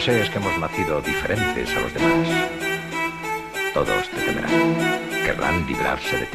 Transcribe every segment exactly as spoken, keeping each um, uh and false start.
sé es que hemos nacido diferentes a los demás. Todos te temerán, querrán librarse de ti.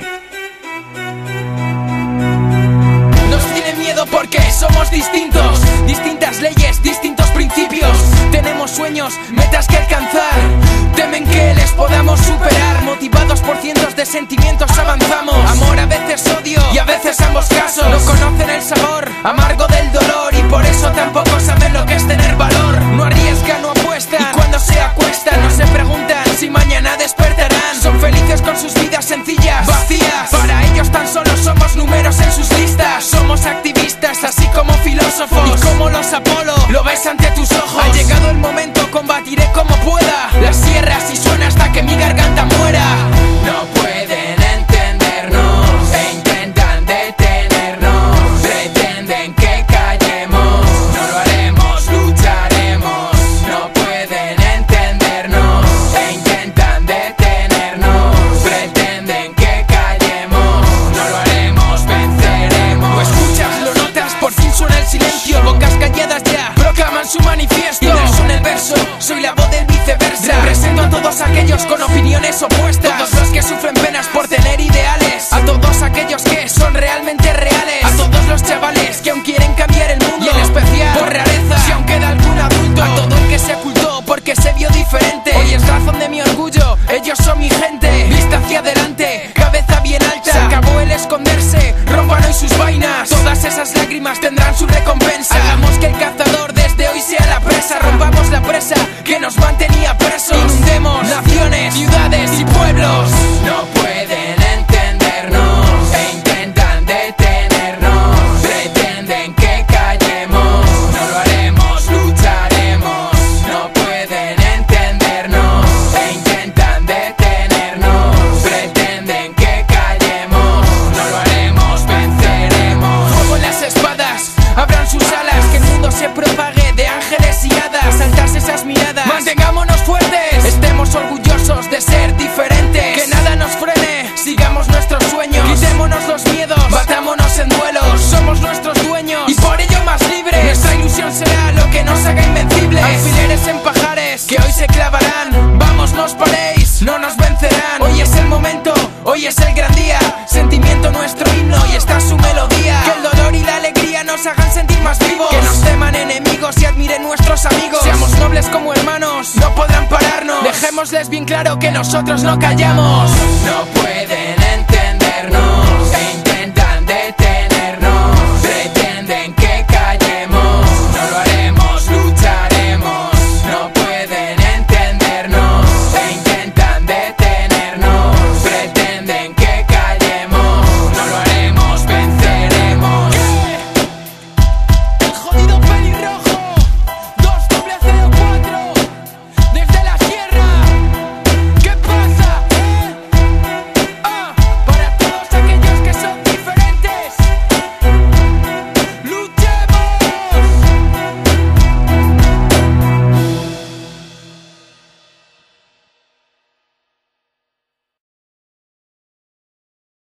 Nos tienen miedo porque somos distintos, distintas leyes, distintos principios. Tenemos sueños, metas que alcanzar. Temen que les podamos superar. Motivados por cientos de sentimientos avanzamos. Amor, a veces odio y a veces ambos casos. No conocen el sabor amargo del dolor y por eso tampoco saben lo que es tener valor. No arriesgan, no apuestan y cuando se acuestan no se preguntan si mañana despertarán. Son felices con sus vidas sencillas, vacías. Para ellos tan solo somos números en sus listas. Somos activistas así como filósofos. Y como los Apolo, lo ves ante tus ojos. Ha llegado el momento, combatiré como pueda las sierras y suena hasta que mi garganta muera. No pueden entendernos e intentan detenernos. Pretenden que callemos, no lo haremos, lucharemos. No pueden entendernos e intentan detenernos. Pretenden que callemos, no lo haremos, venceremos. Lo escuchas, lo notas, por fin suena el silencio. Bocas calladas ya proclaman su manifiesto. Y verso en el verso, soy la voz del viceversa. Represento a todos aquellos con opiniones opuestas. Todos los que sufren penas por tener ideales. A todos aquellos que son realmente reales. A todos los chavales que aún quieren cambiar el mundo. Y en especial por rareza, si aún queda algún adulto. A todo el que se ocultó porque se vio diferente. Hoy es razón de mi orgullo, ellos son mi gente. Vista hacia adelante, cabeza bien alta. Se acabó el esconderse, rompan hoy sus vainas. Todas esas lágrimas tendrán su recompensa. Hagamos que el cazador desde hoy sea la presa. Rompamos la presa que nos mantenía presos. Inundemos naciones, ciudades y pueblos. No pueden entendernos e intentan detenernos. Pretenden que callemos, no lo haremos, lucharemos. No pueden entendernos e intentan detenernos. Pretenden que callemos, no lo haremos, venceremos. Fuego en las espadas, abran sus alas, que el mundo se propague de ángeles y hadas. Saltarse esas miradas, mantengámonos fuertes, estemos orgullosos de ser diferentes. Que nada nos frene, sigamos nuestros sueños. Quitémonos los miedos, batámonos en duelos. Somos nuestros dueños y por ello más libres. Nuestra ilusión será lo que nos haga invencibles. Alfileres en pajares que hoy se clavarán. Vamos, no os paréis, no nos vencerán. Hoy es el momento, hoy es el gran día. Sentimiento nuestro himno y esta es su melodía. Que el dolor y la alegría nos hagan sentir más vivos. Que nos teman enemigos y admiren nuestros amigos. Seamos nobles como hermanos, no podrán pararnos. Dejémosles bien claro que nosotros no callamos.